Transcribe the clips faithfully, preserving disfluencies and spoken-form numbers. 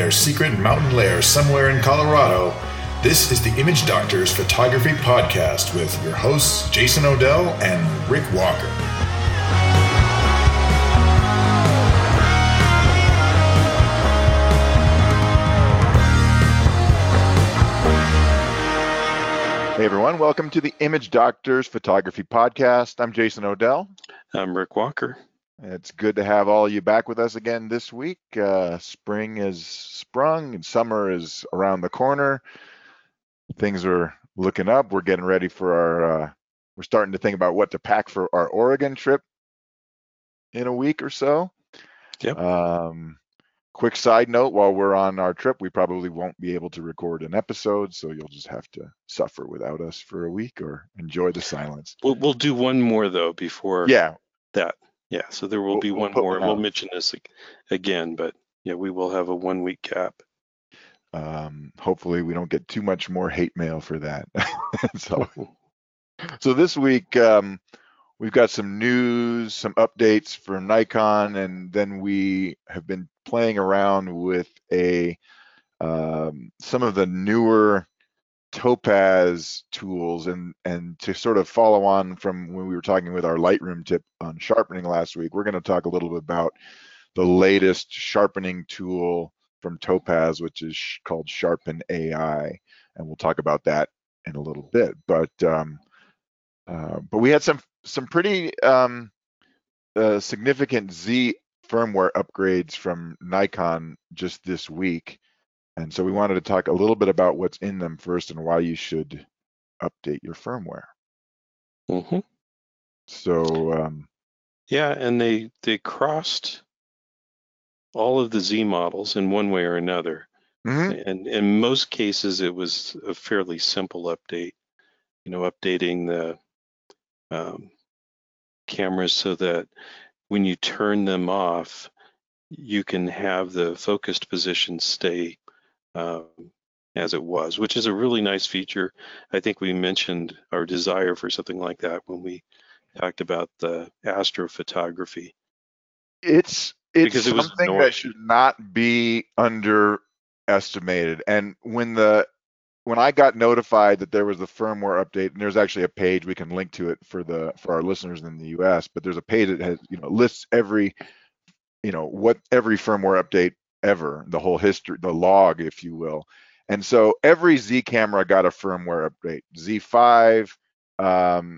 their secret mountain lair somewhere in Colorado, this is the Image Doctors Photography Podcast with your hosts, Jason Odell and Rick Walker. Hey everyone, welcome to the Image Doctors Photography Podcast. I'm Jason Odell. I'm Rick Walker. It's good to have all of you back with us again this week. Uh, spring is sprung and summer is around the corner. Things are looking up. We're getting ready for our, uh, we're starting to think about what to pack for our Oregon trip in a week or so. Yep. Um, quick side note, while we're on our trip, we probably won't be able to record an episode, so you'll just have to suffer without us for a week or enjoy the silence. We'll, we'll do one more though before yeah. that. Yeah, so there will we'll, be we'll one more. One we'll mention this again, but yeah, we will have a one week gap. Um, hopefully we don't get too much more hate mail for that. so, so this week um, we've got some news, some updates from Nikon, and then we have been playing around with a um, some of the newer Topaz tools, and and to sort of follow on from when we were talking with our Lightroom tip on sharpening last week, we're going to talk a little bit about the latest sharpening tool from Topaz, which is called Sharpen A I, and we'll talk about that in a little bit. But um, uh, but we had some some pretty um, uh, significant Z firmware upgrades from Nikon just this week. And so we wanted to talk a little bit about what's in them first and why you should update your firmware. Mm-hmm. So um, yeah, and they they crossed all of the Z models in one way or another. Mm-hmm. And in most cases, it was a fairly simple update. You know, updating the um, cameras so that when you turn them off, you can have the focused position stay Um, as it was, which is a really nice feature. I think we mentioned our desire for something like that when we talked about the astrophotography. It's it's because it something was that should not be underestimated. And when the when I got notified that there was a firmware update, and there's actually a page we can link to it for the for our listeners in the U S, but there's a page that has you know lists every you know what every firmware update ever, the whole history, the log, if you will. And so every Z camera got a firmware update. Z five, um,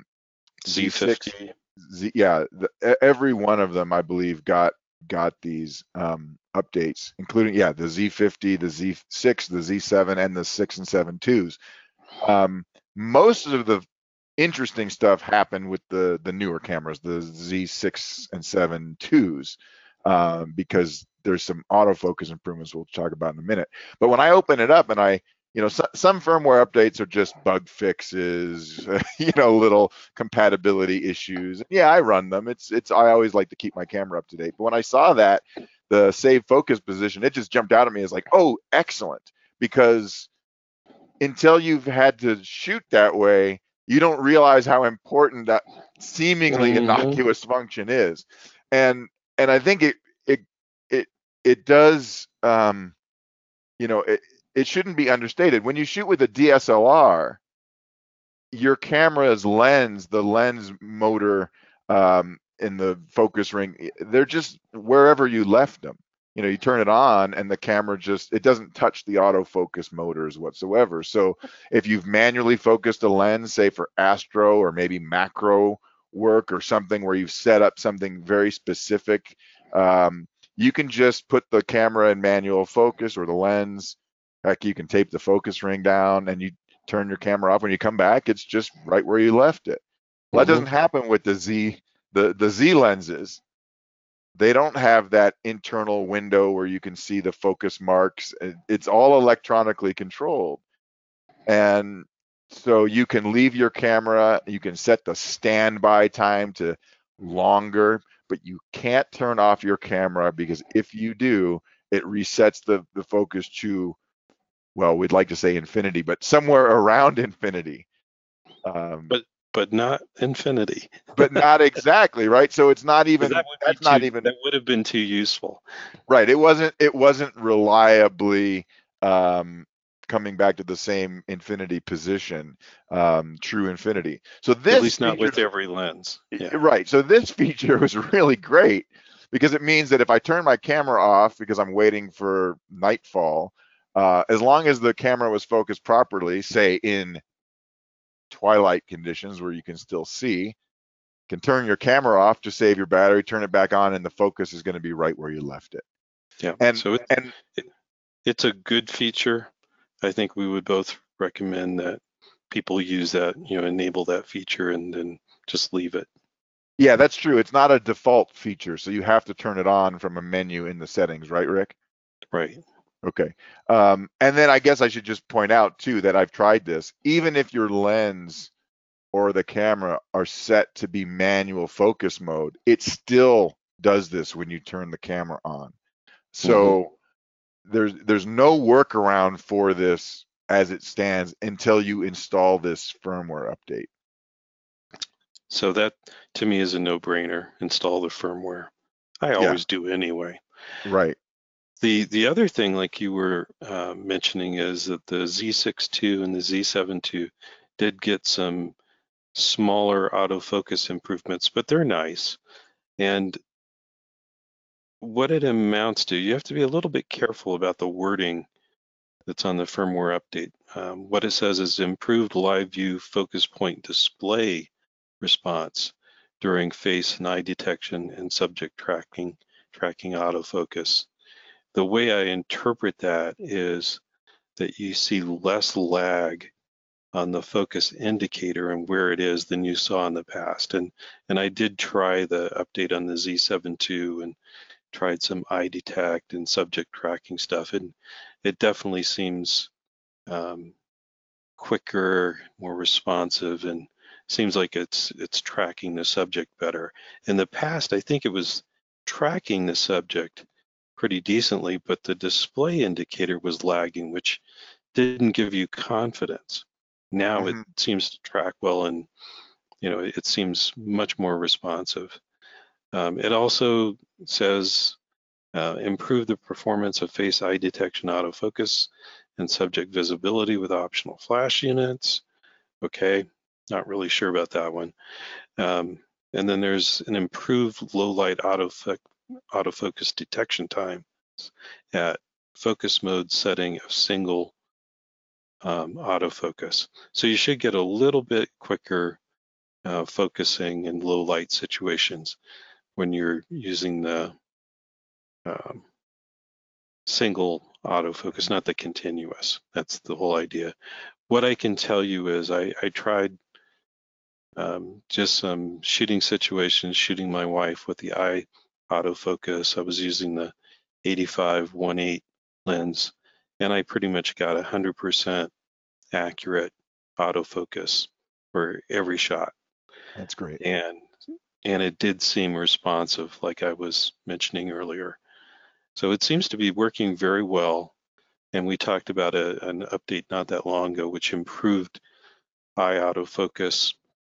Z fifty. Z six, Z, yeah, the, every one of them, I believe, got got these um, updates, including yeah the Z fifty, the Z six, the Z seven, and the six and seven twos. Um, most of the interesting stuff happened with the the newer cameras, the Z six and seven twos. Um, because there's some autofocus improvements we'll talk about in a minute. But when I open it up and I, you know, so, some firmware updates are just bug fixes, you know, little compatibility issues. Yeah, I run them. It's, it's, I always like to keep my camera up to date. But when I saw that, the save focus position, it just jumped out at me as like, oh, excellent. Because until you've had to shoot that way, you don't realize how important that seemingly mm-hmm. innocuous function is. And, And I think it it it it does um, you know it, it shouldn't be understated. When you shoot with a D S L R, your camera's lens, the lens motor um, in the focus ring, they're just wherever you left them. You know, you turn it on and the camera just it doesn't touch the autofocus motors whatsoever. So if you've manually focused a lens, say for astro or maybe macro work or something where you've set up something very specific, um, you can just put the camera in manual focus or the lens. Heck, you can tape the focus ring down and you turn your camera off. When you come back, it's just right where you left it. Well, mm-hmm. That doesn't happen with the Z, the, the Z lenses. They don't have that internal window where you can see the focus marks. It's all electronically controlled. And so you can leave your camera, you can set the standby time to longer, but you can't turn off your camera because if you do, it resets the, the focus to, well, we'd like to say infinity, but somewhere around infinity. Um, but but not infinity. But not exactly, right? So it's not even, that would that's be not too, even, that would have been too useful. right. It wasn't, it wasn't reliably um, coming back to the same infinity position, um, true infinity. So At this least not feature, with every lens. Yeah. right. So this feature was really great because it means that if I turn my camera off because I'm waiting for nightfall, uh, as long as the camera was focused properly, say in twilight conditions where you can still see, can turn your camera off to save your battery, turn it back on, and the focus is going to be right where you left it. Yeah. And So it, and it, it's a good feature. I think we would both recommend that people use that, you know, enable that feature and then just leave it. yeah, that's true. It's not a default feature, so you have to turn it on from a menu in the settings, right, Rick? Right. Okay. Um, and then I guess I should just point out too that I've tried this. Even if your lens or the camera are set to be manual focus mode, it still does this when you turn the camera on. So mm-hmm. there's there's no workaround for this as it stands until you install this firmware update. So that to me is a no-brainer. Install the firmware. I always yeah. do anyway. Right. The the other thing, like you were uh, mentioning, is that the Z six two and the Z seven two did get some smaller autofocus improvements, but they're nice. And what it amounts to, you have to be a little bit careful about the wording that's on the firmware update. Um, what it says is improved live view focus point display response during face and eye detection and subject tracking, tracking autofocus. The way I interpret that is that you see less lag on the focus indicator and where it is than you saw in the past. And and I did try the update on the Z seven two and tried some eye detect and subject tracking stuff, and it definitely seems um, quicker, more responsive, and seems like it's it's tracking the subject better. In the past, I think it was tracking the subject pretty decently, but the display indicator was lagging, which didn't give you confidence. Now mm-hmm. it seems to track well, and you know it seems much more responsive. Um, it also says uh, improve the performance of face eye detection autofocus and subject visibility with optional flash units. Okay, not really sure about that one. Um, and then there's an improved low light autofocus autofocus detection time at focus mode setting of single um, autofocus. So you should get a little bit quicker uh, focusing in low light situations when you're using the um, single autofocus, not the continuous. That's the whole idea. What I can tell you is I, I tried um, just some shooting situations, shooting my wife with the eye autofocus. I was using the eighty-five one eight lens, and I pretty much got one hundred percent accurate autofocus for every shot. That's great. And and it did seem responsive, like I was mentioning earlier. So it seems to be working very well. And we talked about a, an update not that long ago, which improved eye autofocus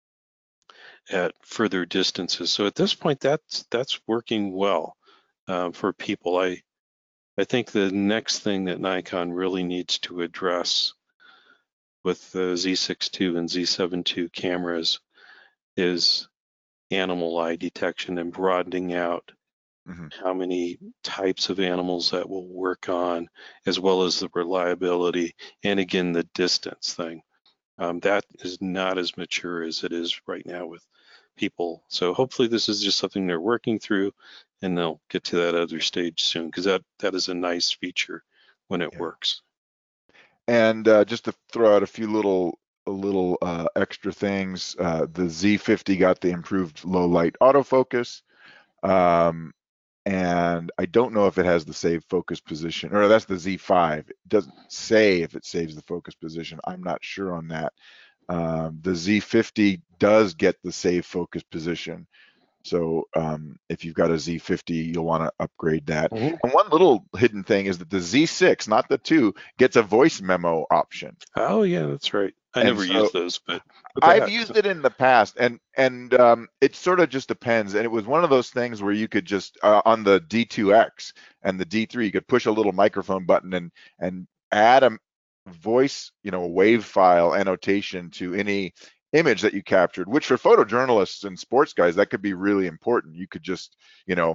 at further distances. So at this point, that's that's working well uh, for people. I I think the next thing that Nikon really needs to address with the Z six two and Z seven two cameras is animal eye detection and broadening out mm-hmm. how many types of animals that will work on, as well as the reliability, and again, the distance thing. Um, that is not as mature as it is right now with people. So hopefully this is just something they're working through, and they'll get to that other stage soon, because that, that is a nice feature when it yeah. works. And uh, just to throw out a few little a little uh, extra things, uh, the Z fifty got the improved low light autofocus. Um, and I don't know if it has the save focus position, or that's the Z five. It doesn't say if it saves the focus position. I'm not sure on that. Um, the Z fifty does get the save focus position. So um, if you've got a Z fifty, you'll want to upgrade that. Mm-hmm. And one little hidden thing is that the Z six, not the two, gets a voice memo option. Oh yeah, that's right. I And never so use those, but, but I've that. used it in the past, and and um, it sort of just depends. And it was one of those things where you could just uh, on the D two X and the D three, you could push a little microphone button and and add a voice, you know, a wave file annotation to any image that you captured. Which for photojournalists and sports guys, that could be really important. You could just, you know,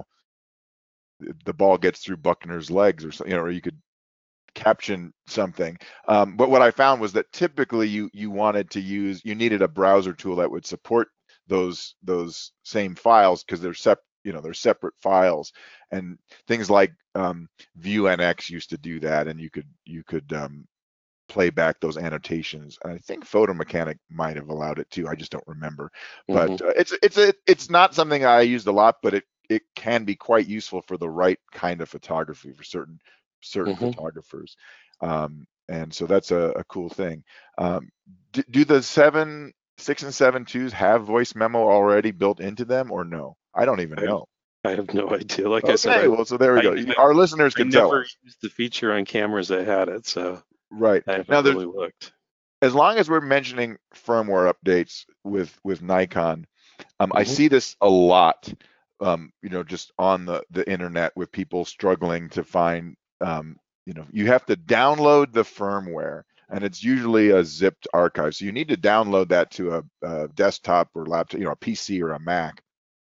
the ball gets through Buckner's legs, or something, you know, or you could caption something. Um, but what I found was that typically you you wanted to use, you needed a browser tool that would support those those same files, because they're sep you know they're separate files, and things like um, ViewNX used to do that, and you could you could um, play back those annotations. I think Photo Mechanic might have allowed it too. I just don't remember. But Mm-hmm. uh, it's it's a it's not something I used a lot, but it it can be quite useful for the right kind of photography for certain certain Mm-hmm. photographers. Um, and so that's a, a cool thing. Um, do, do the seven, six and seven twos have voice memo already built into them, or no? I don't even I have, know. I have no idea. Like I said, Okay, I, well, so there we I, go. I, Our listeners I can tell never us. used the feature on cameras that had it, so Right. I haven't Now, there's really looked. as long as we're mentioning firmware updates with with Nikon, um, I Mm-hmm. see this a lot, um, you know, just on the the internet with people struggling to find, um, you know, you have to download the firmware, and it's usually a zipped archive. So you need to download that to a, a desktop or laptop, you know, a P C or a Mac.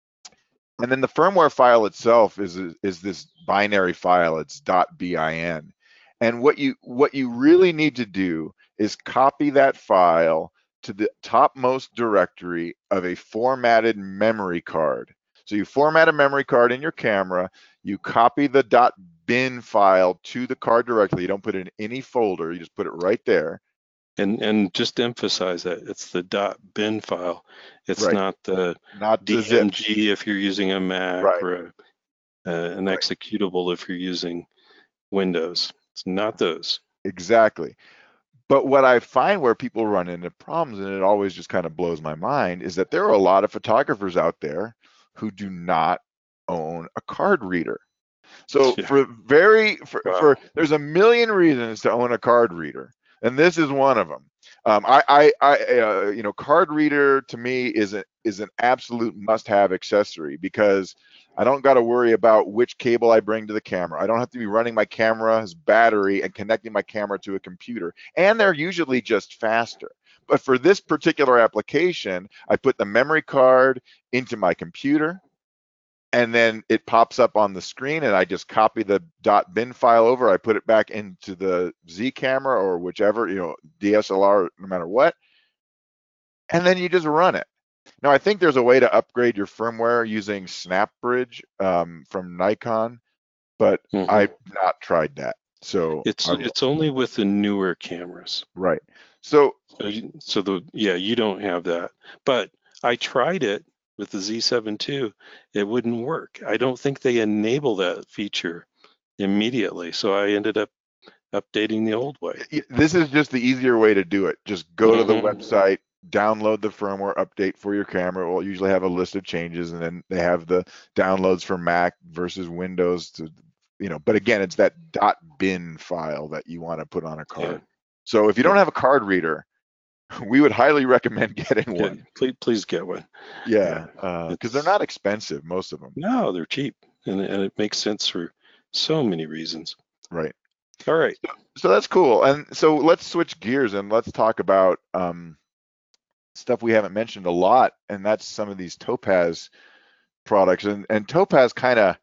And then the firmware file itself is is this binary file. It's .bin. And what you what you really need to do is copy that file to the topmost directory of a formatted memory card. So you format a memory card in your camera, you copy the .bin file to the card directly. You don't put it in any folder, you just put it right there. And and just to emphasize that it's the .bin file. It's Right. not the Not the zips. D M G if you're using a Mac, Right. or a, uh, an Right. executable if you're using Windows. It's not those. Exactly. But what I find where people run into problems, and it always just kind of blows my mind, is that there are a lot of photographers out there who do not own a card reader. So Yeah. for very for, Wow. for there's a million reasons to own a card reader, and this is one of them. Um, I, I, I uh, you know, card reader to me is a, is an absolute must-have accessory, because I don't got to worry about which cable I bring to the camera. I don't have to be running my camera's battery and connecting my camera to a computer, and they're usually just faster. But for this particular application, I put the memory card into my computer, and then it pops up on the screen, and I just copy the .bin file over. I put it back into the Z camera or whichever, you know, D S L R, no matter what, and then you just run it. Now, I think there's a way to upgrade your firmware using SnapBridge um, from Nikon, but Mm-hmm. I've not tried that. So It's I will. it's only with the newer cameras. Right. So So, you, so the yeah, you don't have that. But I tried it with the Z seven two. It wouldn't work. I don't think they enable that feature immediately. So I ended up updating the old way. this is just the easier way to do it. Just go to the Mm-hmm. website, download the firmware update for your camera. It will usually have a list of changes, and then they have the downloads for Mac versus Windows to, you know, but again, it's that .bin file that you want to put on a Yeah. card. So if you don't Yeah. have a card reader, we would highly recommend getting Yeah. one. Please, please get one. Yeah, Yeah. because they're It's not expensive, most of them. no, they're cheap, and and it makes sense for so many reasons. Right. All right. So, so that's cool. And so let's switch gears and let's talk about um, stuff we haven't mentioned a lot, and that's some of these Topaz products. And and Topaz kind of,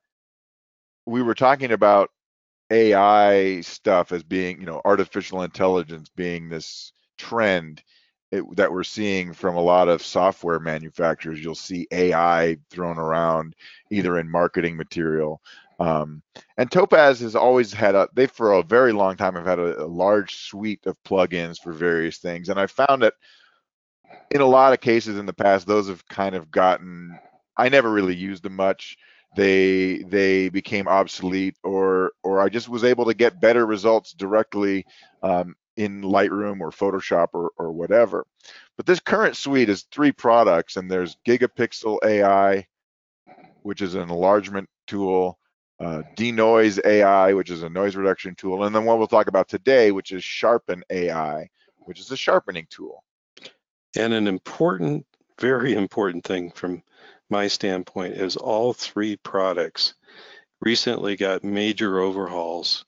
we were talking about A I stuff as being, you know, artificial intelligence being this trend it, that we're seeing from a lot of software manufacturers. You'll see A I thrown around either in marketing material. Um, and Topaz has always had a, they for a very long time have had a, a large suite of plugins for various things. And I found that in a lot of cases in the past, those have kind of gotten, I never really used them much. They they became obsolete, or or I just was able to get better results directly um, in Lightroom or Photoshop or or whatever. But this current suite is three products, and there's Gigapixel A I, which is an enlargement tool, uh, Denoise A I, which is a noise reduction tool, and then what we'll talk about today, which is Sharpen A I, which is a sharpening tool. And an important, very important thing from my standpoint is all three products recently got major overhauls,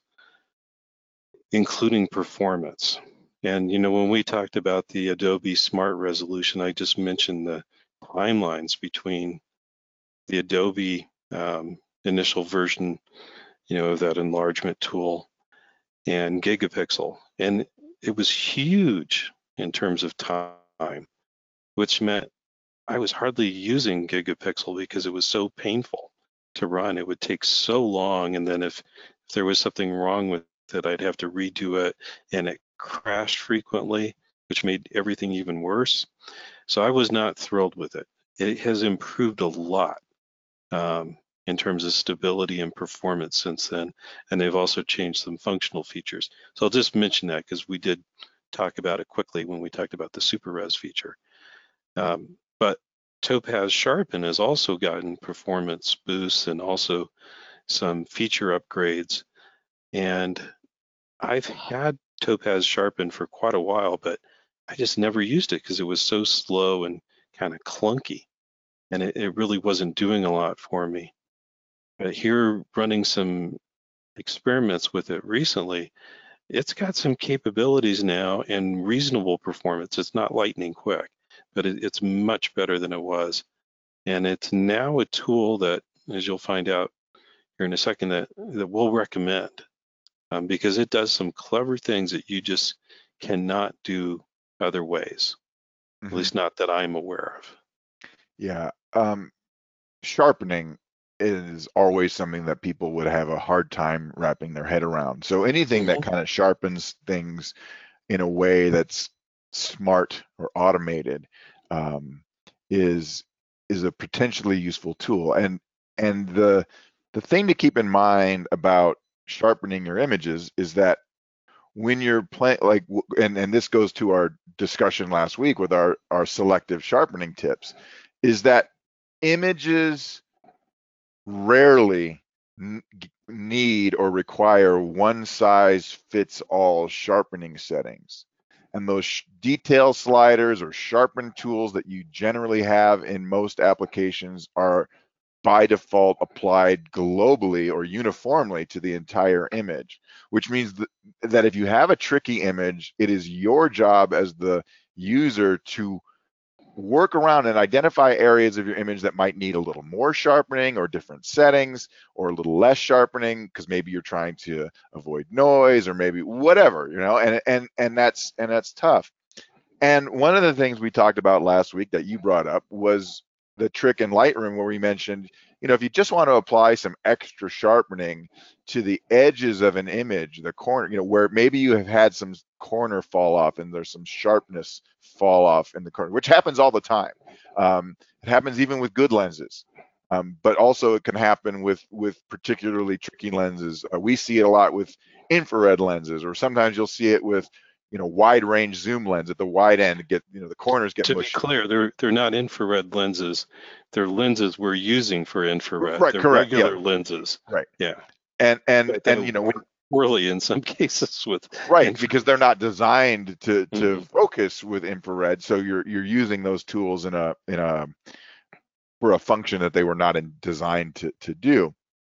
including performance. And, you know, when we talked about the Adobe Smart Resolution, I just mentioned the timelines between the Adobe um, initial version, you know, of that enlargement tool and Gigapixel. And it was huge in terms of time, which meant I was hardly using Gigapixel because it was so painful to run. It would take so long. And then if, if there was something wrong with it, I'd have to redo it, and it crashed frequently, which made everything even worse. So I was not thrilled with it. It has improved a lot um, in terms of stability and performance since then. And they've also changed some functional features. So I'll just mention that because we did talk about it quickly when we talked about the Super Res feature. Um, but Topaz Sharpen has also gotten performance boosts and also some feature upgrades. And I've had Topaz Sharpen for quite a while, but I just never used it because it was so slow and kind of clunky. And it, it really wasn't doing a lot for me. But here, running some experiments with it recently, it's got some capabilities now and reasonable performance. It's not lightning quick, but it, it's much better than it was. And it's now a tool that, as you'll find out here in a second, that, that we'll recommend um, because it does some clever things that you just cannot do other ways, mm-hmm. At least not that I'm aware of. Yeah. Um, sharpening is always something that people would have a hard time wrapping their head around. So anything mm-hmm. that kind of sharpens things in a way that's smart or automated um, is is a potentially useful tool. And and the the thing to keep in mind about sharpening your images is that when you're playing, like, and and this goes to our discussion last week with our our selective sharpening tips, is that images rarely n- need or require one size fits all sharpening settings. And those sh- detail sliders or sharpen tools that you generally have in most applications are by default applied globally or uniformly to the entire image, which means that, that if you have a tricky image, it is your job as the user to work around and identify areas of your image that might need a little more sharpening or different settings or a little less sharpening because maybe you're trying to avoid noise or maybe whatever, you know, and and and that's and that's tough. And one of the things we talked about last week that you brought up was the trick in Lightroom where we mentioned, you know, if you just want to apply some extra sharpening to the edges of an image, the corner, you know, where maybe you have had some corner fall off and there's some sharpness fall off in the corner, which happens all the time. Um, it happens even with good lenses, um, but also it can happen with with particularly tricky lenses. Uh, we see it a lot with infrared lenses, or sometimes you'll see it with, you know, wide range zoom lens at the wide end. Get, you know, the corners get to mushy. be clear, they're they're not infrared lenses. They're lenses we're using for infrared. Right, they're correct. Regular Yeah. lenses. Right. Yeah. And and and you know, when, poorly in some cases with right infrared. Because they're not designed to to mm-hmm. focus with infrared, so you're you're using those tools in a in a for a function that they were not in, designed to to do.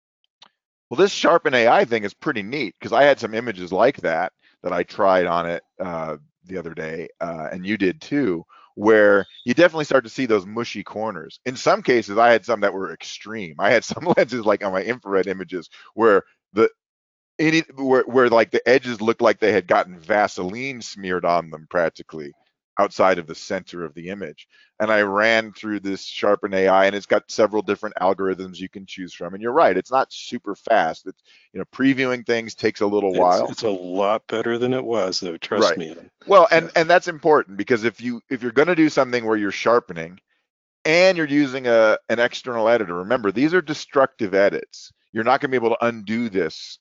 Well, this Sharpen A I thing is pretty neat because I had some images like that that I tried on it uh, the other day, uh, and you did too, where you definitely start to see those mushy corners. In some cases, I had some that were extreme. I had some lenses like on my infrared images where the any where, where like the edges looked like they had gotten Vaseline smeared on them practically outside of the center of the image. And I ran through this Sharpen A I, and it's got several different algorithms you can choose from. And you're right, it's not super fast. It's, you know, previewing things takes a little it's, while. It's a lot better than it was, though. Trust right. me. Well, and and that's important because if you if you're going to do something where you're sharpening and you're using a an external editor, remember these are destructive edits. You're not going to be able to undo this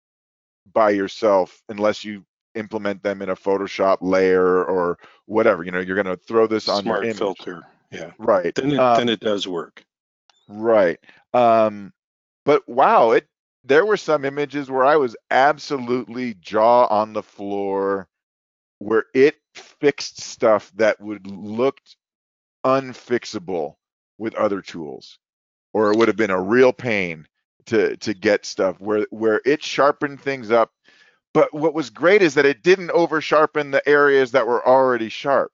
by yourself unless you implement them in a Photoshop layer or whatever. You know, you're going to throw this on Smart your image. filter. Yeah. Right. Then it, um, then it does work. Right. Um, but wow, it there were some images where I was absolutely jaw on the floor, where it fixed stuff that would looked unfixable with other tools, or it would have been a real pain to to get stuff where where it sharpened things up. But what was great is that it didn't over sharpen the areas that were already sharp.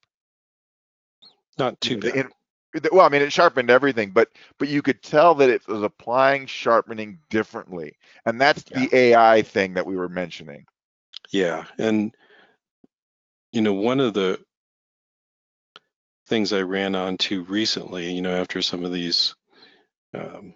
Not You too know, the, bad. in, well, I mean, it sharpened everything, but but you could tell that it was applying sharpening differently, and that's Yeah. the A I thing that we were mentioning. Yeah. And, you know, one of the things I ran onto recently, you know, after some of these um,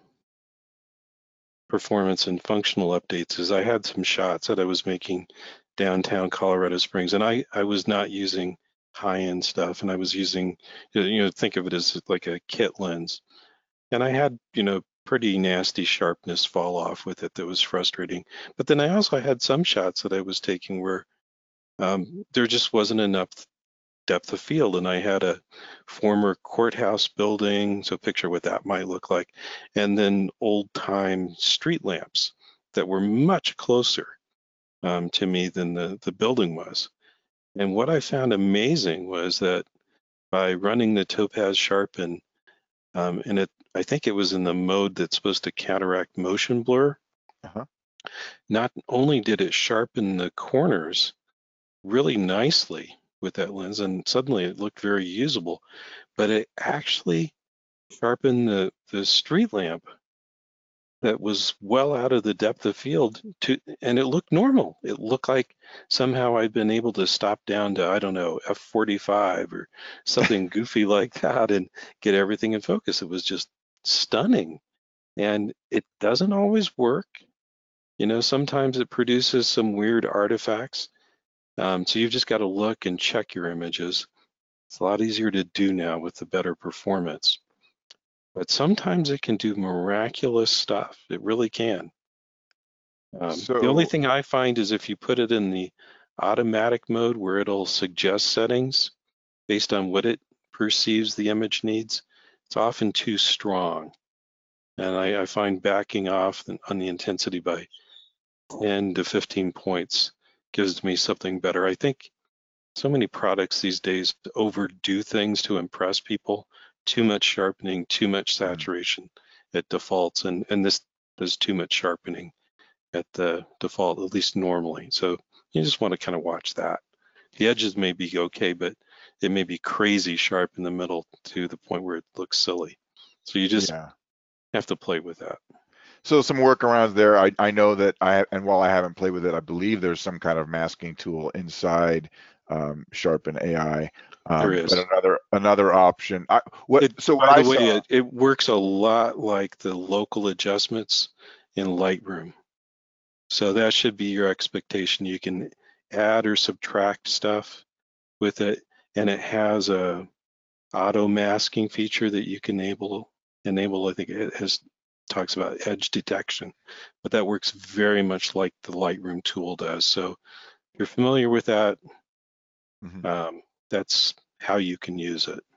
performance and functional updates is I had some shots that I was making downtown Colorado Springs, and I, I was not using high-end stuff, and I was using, you know, think of it as like a kit lens. And I had, you know, pretty nasty sharpness fall off with it that was frustrating. But then I also had some shots that I was taking where um, there just wasn't enough depth of field, and I had a former courthouse building, so picture what that might look like, and then old time street lamps that were much closer um, to me than the, the building was. And what I found amazing was that by running the Topaz Sharpen, um, and it, I think it was in the mode that's supposed to counteract motion blur, Uh-huh. not only did it sharpen the corners really nicely with that lens, and suddenly it looked very usable, but it actually sharpened the, the street lamp that was well out of the depth of field to, and it looked normal. It looked like somehow I'd been able to stop down to, I don't know, F forty-five or something goofy like that and get everything in focus. It was just stunning. And it doesn't always work. You know, sometimes it produces some weird artifacts. Um, so you've just got to look and check your images. It's a lot easier to do now with the better performance. But sometimes it can do miraculous stuff. It really can. Um, the only So, thing I find is if you put it in the automatic mode where it'll suggest settings based on what it perceives the image needs, it's often too strong. And I, I find backing off on the intensity by ten to fifteen points gives me something better. I think so many products these days overdo things to impress people. Too much sharpening, too much saturation at defaults, and, and this does too much sharpening at the default, at least normally. So you just want to kind of watch that. The edges may be okay, but it may be crazy sharp in the middle to the point where it looks silly. So you just yeah. have to play with that. So some workarounds there. I, I know that I, and while I haven't played with it, I believe there's some kind of masking tool inside um, Sharpen A I. There Um, but is. another another option. I, what It, so what by I the way, saw. it, it works a lot like the local adjustments in Lightroom. So that should be your expectation. You can add or subtract stuff with it, and it has a auto masking feature that you can enable. Enable, I think it has talks about edge detection, but that works very much like the Lightroom tool does. So if you're familiar with that, Mhm. um, that's how you can use it.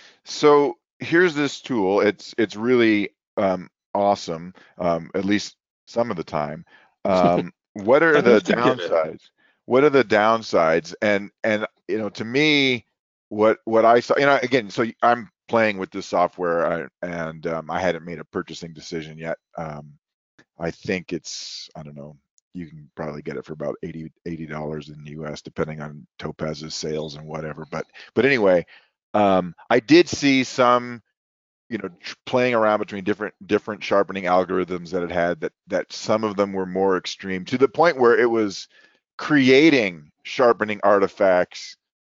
So here's this tool. It's it's really um, awesome, um, at least some of the time. Um, what I are the have to get it. downsides? What are the downsides? And and you know, to me, what what I saw, you know, again, so I'm playing with this software, uh, and um, I hadn't made a purchasing decision yet. Um, I think it's, I don't know, you can probably get it for about eighty dollars in the U S, depending on Topaz's sales and whatever. But but anyway, um, I did see some, you know, tr- playing around between different different sharpening algorithms that it had, that that some of them were more extreme to the point where it was creating sharpening artifacts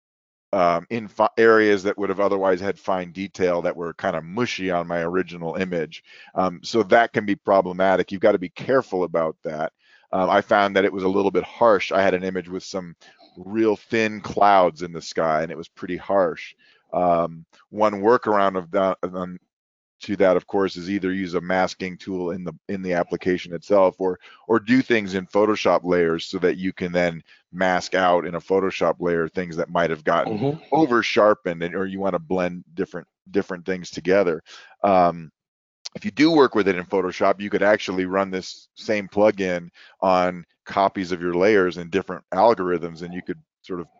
um, in fi- areas that would have otherwise had fine detail that were kind of mushy on my original image. Um, so that can be problematic. You've got to be careful about that. Um, I found that it was a little bit harsh. I had an image with some real thin clouds in the sky, and it was pretty harsh. Um, one workaround of that, um, to that, of course, is either use a masking tool in the in the application itself, or or do things in Photoshop layers so that you can then mask out in a Photoshop layer things that might have gotten Mm-hmm. over sharpened, and or you want to blend different different things together. Um, if you do work with it in Photoshop, you could actually run this same plugin on copies of your layers in different algorithms, and you could sort of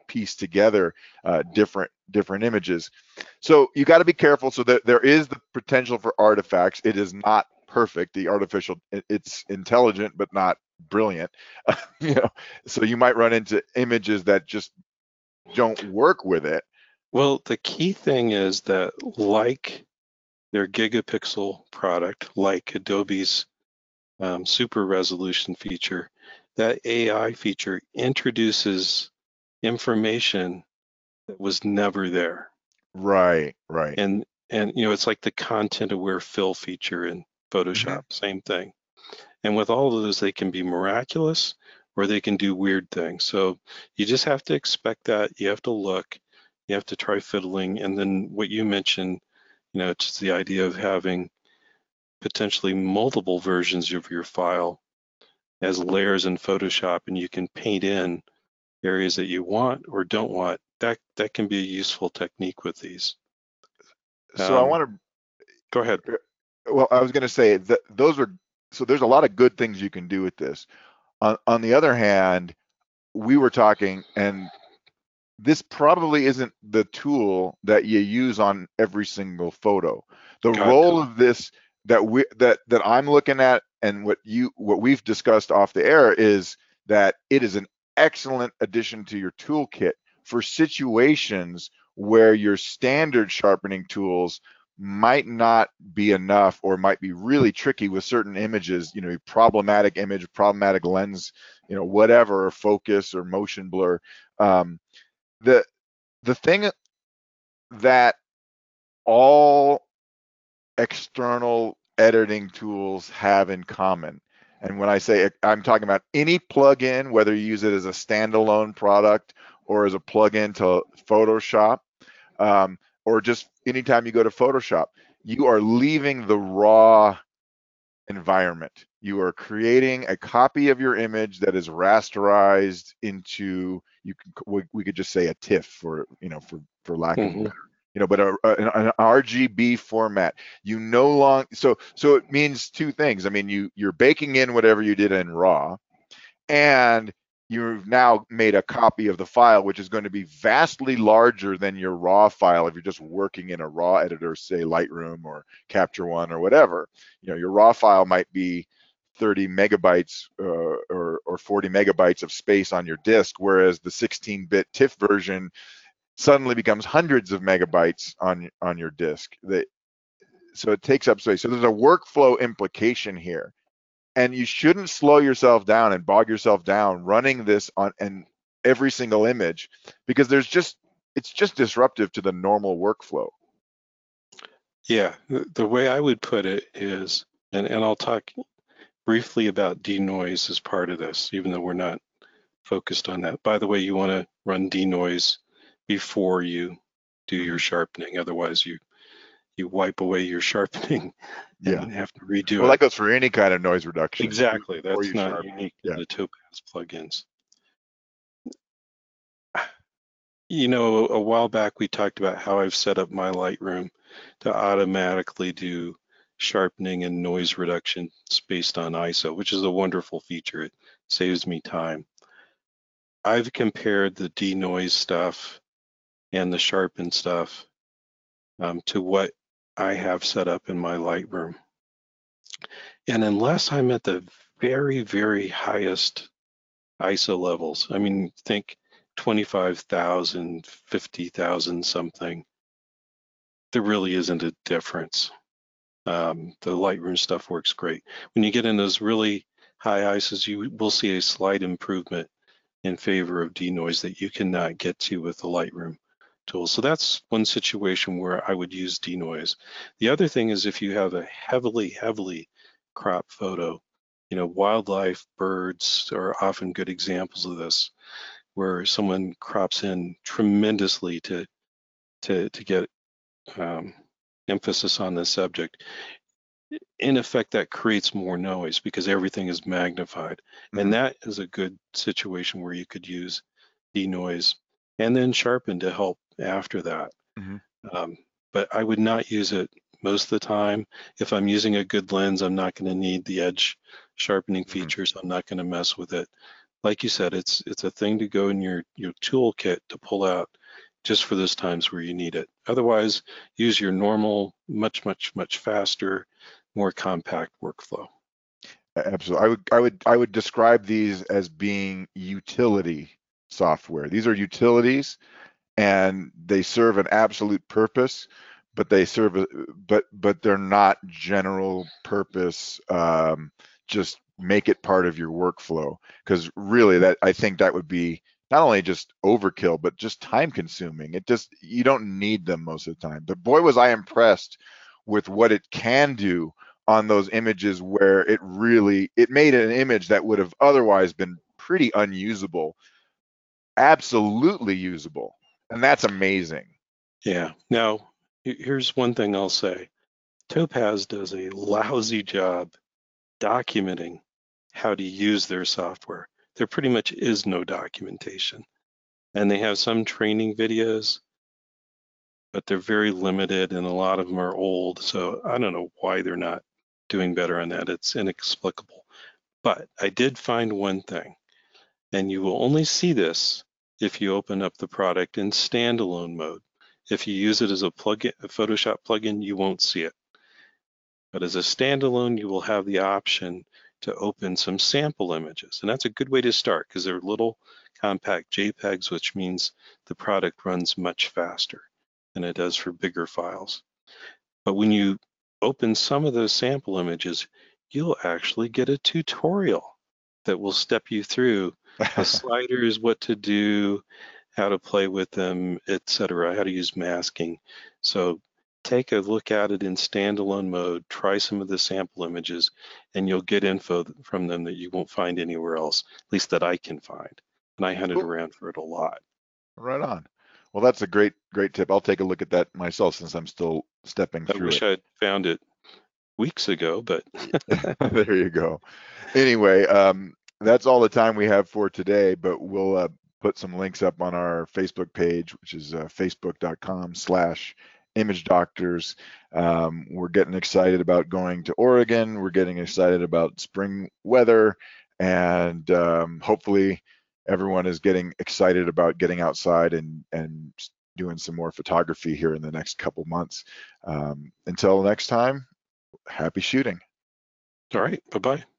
piece together uh, different different images. So you got to be careful. So that there is the potential for artifacts. It is not perfect. The artificial, it's intelligent but not brilliant. You know, so you might run into images that just don't work with it. Well, the key thing is that, like their gigapixel product, like Adobe's um, super resolution feature, that A I feature introduces information that was never there. Right, right. And and you know, it's like the content aware fill feature in Photoshop, Mm-hmm. same thing. And with all of those, they can be miraculous or they can do weird things. So you just have to expect that. You have to look, you have to try fiddling. And then what you mentioned, you know, it's the idea of having potentially multiple versions of your file as layers in Photoshop, and you can paint in areas that you want or don't want. That that can be a useful technique with these. So I Um, want to go ahead. Well, I was going to say that those are so there's a lot of good things you can do with this. On, on the other hand, we were talking, and this probably isn't the tool that you use on every single photo. The Gotcha. role of this that we that that I'm looking at, and what you what we've discussed off the air, is that it is an excellent addition to your toolkit for situations where your standard sharpening tools might not be enough, or might be really tricky with certain images, you know, problematic image, problematic lens, you know, whatever, or focus or motion blur. Um, the the thing that all external editing tools have in common, and when I say I'm talking about any plugin, whether you use it as a standalone product or as a plugin to Photoshop, um, or just anytime you go to Photoshop, you are leaving the raw environment. You are creating a copy of your image that is rasterized into, you can, we, we could just say a TIFF for, you know, for, for lack of Mm-hmm. better, you know, but a, a, an R G B format. You no longer, so, so it means two things. I mean, you, you're baking in whatever you did in RAW, and you've now made a copy of the file, which is going to be vastly larger than your raw file if you're just working in a raw editor, say Lightroom or Capture One or whatever. You know, your raw file might be thirty megabytes uh, or, or forty megabytes of space on your disk, whereas the sixteen bit TIFF version suddenly becomes hundreds of megabytes on on your disk. That, so it takes up space. So there's a workflow implication here. And you shouldn't slow yourself down and bog yourself down running this on and every single image, because there's just, it's just disruptive to the normal workflow. Yeah, the, the way I would put it is, and, and I'll talk briefly about denoise as part of this, even though we're not focused on that. By the way, you want to run denoise before you do your sharpening, otherwise you you wipe away your sharpening Yeah. and have to redo Well, it. that goes for any kind of noise reduction. Exactly. Before That's you not sharpen. unique to Yeah. the Topaz plugins. You know, a while back we talked about how I've set up my Lightroom to automatically do sharpening and noise reduction based on I S O, which is a wonderful feature. It saves me time. I've compared the denoise stuff and the sharpen stuff um, to what I have set up in my Lightroom. And unless I'm at the very, very highest I S O levels, I mean, think twenty-five thousand, fifty thousand something, there really isn't a difference. Um, the Lightroom stuff works great. When you get in those really high I S Os, you will see a slight improvement in favor of denoise that you cannot get to with the Lightroom tool. So that's one situation where I would use denoise. The other thing is if you have a heavily, heavily cropped photo, you know, wildlife, birds are often good examples of this, where someone crops in tremendously to to to get um, emphasis on this subject. In effect, that creates more noise because everything is magnified. Mm-hmm. And that is a good situation where you could use denoise and then sharpen to help after that. Mm-hmm. Um, but I would not use it most of the time. If I'm using a good lens, I'm not going to need the edge sharpening features. Mm-hmm. I'm not going to mess with it. like you said, it's it's a thing to go in your your toolkit to pull out just for those times where you need it. Otherwise, use your normal, much, much, much faster, more compact workflow. Absolutely. I would I would I would describe these as being utility software. These are utilities and they serve an absolute purpose, but they serve a, but but they're not general purpose. Um, just make it part of your workflow, because really that I think that would be not only just overkill, but just time consuming. It just, you don't need them most of the time. But boy, was I impressed with what it can do on those images where it really, it made an image that would have otherwise been pretty unusable absolutely usable. And that's amazing. Yeah. Now, here's one thing I'll say. Topaz does a lousy job documenting how to use their software. There pretty much is no documentation. And they have some training videos, but they're very limited and a lot of them are old. So I don't know why they're not doing better on that. It's inexplicable. But I did find one thing, and you will only see this if you open up the product in standalone mode. If you use it as a plugin, a Photoshop plugin, you won't see it. But as a standalone, you will have the option to open some sample images. And that's a good way to start because they're little compact JPEGs, which means the product runs much faster than it does for bigger files. But when you open some of those sample images, you'll actually get a tutorial that will step you through the sliders, what to do, how to play with them, et cetera, how to use masking. So take a look at it in standalone mode, try some of the sample images, and you'll get info from them that you won't find anywhere else, at least that I can find. And I hunted Cool. around for it a lot. Right on. Well, that's a great, great tip. I'll take a look at that myself since I'm still stepping I through wish it. I'd found it weeks ago, but There you go. Anyway, um, that's all the time we have for today, but we'll uh, put some links up on our Facebook page, which is uh, facebook.com slash image doctors. Um, we're getting excited about going to Oregon. We're getting excited about spring weather, and um, hopefully everyone is getting excited about getting outside and, and doing some more photography here in the next couple months. Um, until next time, happy shooting. all right, bye-bye.